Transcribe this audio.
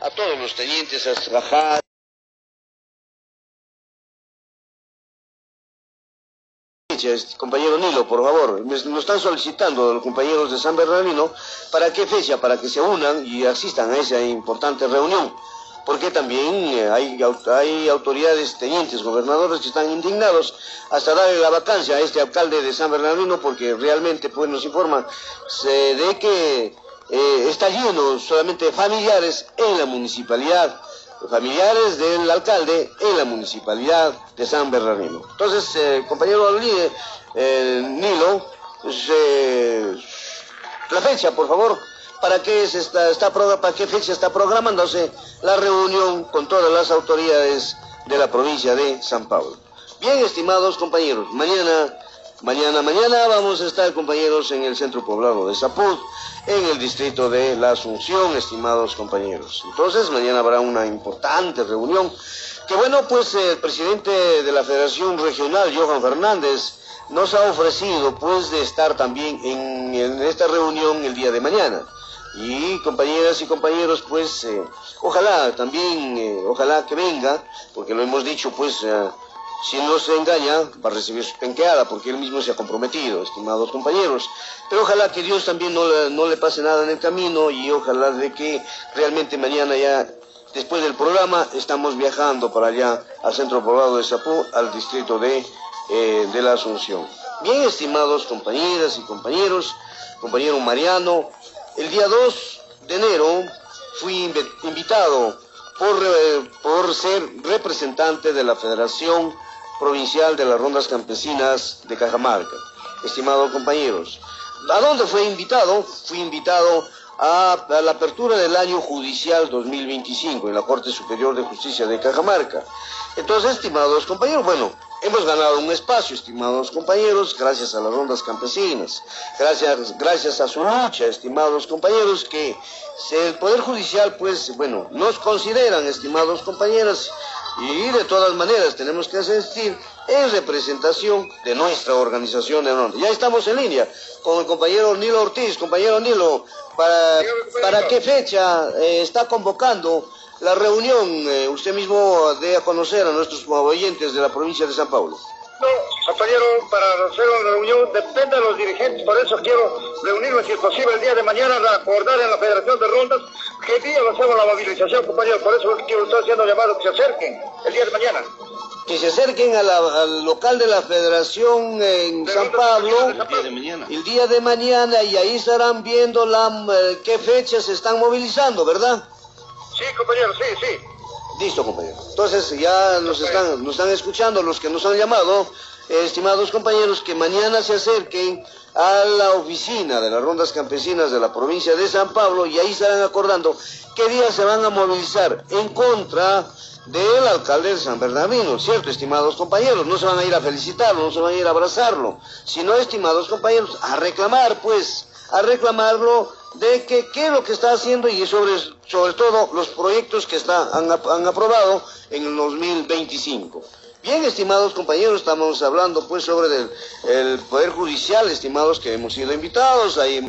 a todos los tenientes, a trabajar. Compañero Nilo, por favor, nos están solicitando los compañeros de San Bernardino para qué fecha, para que se unan y asistan a esa importante reunión, porque también hay autoridades, tenientes, gobernadores que están indignados hasta darle la vacancia a este alcalde de San Bernardino, porque realmente pues nos informan de que está lleno solamente de familiares en la municipalidad, familiares del alcalde en la municipalidad de San Bernardino. Entonces, compañero Nilo, la fecha, por favor, ¿para qué fecha está programándose la reunión con todas las autoridades de la provincia de San Pablo? Bien, estimados compañeros, mañana vamos a estar, compañeros, en el centro poblado de Sapud, en el distrito de La Asunción, estimados compañeros. Entonces, mañana habrá una importante reunión, que bueno, pues el presidente de la Federación Regional, Johan Fernández, nos ha ofrecido pues de estar también en esta reunión el día de mañana. Y compañeras y compañeros, pues ojalá que venga, porque lo hemos dicho, pues si no se engaña, va a recibir su penqueada, porque él mismo se ha comprometido, estimados compañeros. Pero ojalá que Dios también no le pase nada en el camino, y ojalá de que realmente mañana ya, después del programa, estamos viajando para allá, al centro poblado de Sapú, al distrito de La Asunción. Bien, estimados compañeras y compañeros, compañero Mariano, el día 2 de enero fui invitado por ser representante de la Federación Provincial de las Rondas Campesinas de Cajamarca. Estimados compañeros, ¿a dónde fui invitado? Fui invitado a la apertura del año judicial 2025 en la Corte Superior de Justicia de Cajamarca. Entonces, estimados compañeros, bueno, hemos ganado un espacio, estimados compañeros, gracias a las rondas campesinas, gracias a su lucha, estimados compañeros, que el Poder Judicial, pues, bueno, nos consideran, estimados compañeros, y de todas maneras tenemos que asistir en representación de nuestra organización de ronda. Ya estamos en línea con el compañero Nilo Ortiz. Compañero Nilo, ¿para qué fecha está convocando la reunión? Usted mismo dé a conocer a nuestros oyentes de la provincia de San Paulo. No, compañero, para hacer una reunión depende de los dirigentes, por eso quiero reunirme, si es posible, el día de mañana, acordar en la Federación de Rondas qué día lo hacemos la movilización, compañero. Por eso quiero estar haciendo llamado que se acerquen el día de mañana. Que se acerquen al local de la Federación en San Pablo el día de mañana, y ahí estarán viendo qué fechas se están movilizando, ¿verdad? Sí, compañero, sí. Listo, compañero. Entonces ya nos están escuchando los que nos han llamado, estimados compañeros, que mañana se acerquen a la oficina de las rondas campesinas de la provincia de San Pablo, y ahí estarán acordando qué días se van a movilizar en contra del alcalde de San Bernardino, ¿cierto, estimados compañeros? No se van a ir a felicitarlo, no se van a ir a abrazarlo, sino, estimados compañeros, a reclamar, pues, a reclamarlo de qué es lo que está haciendo, y sobre todo los proyectos que han aprobado en el 2025. Bien, estimados compañeros, estamos hablando pues sobre el Poder Judicial, estimados, que hemos sido invitados ahí.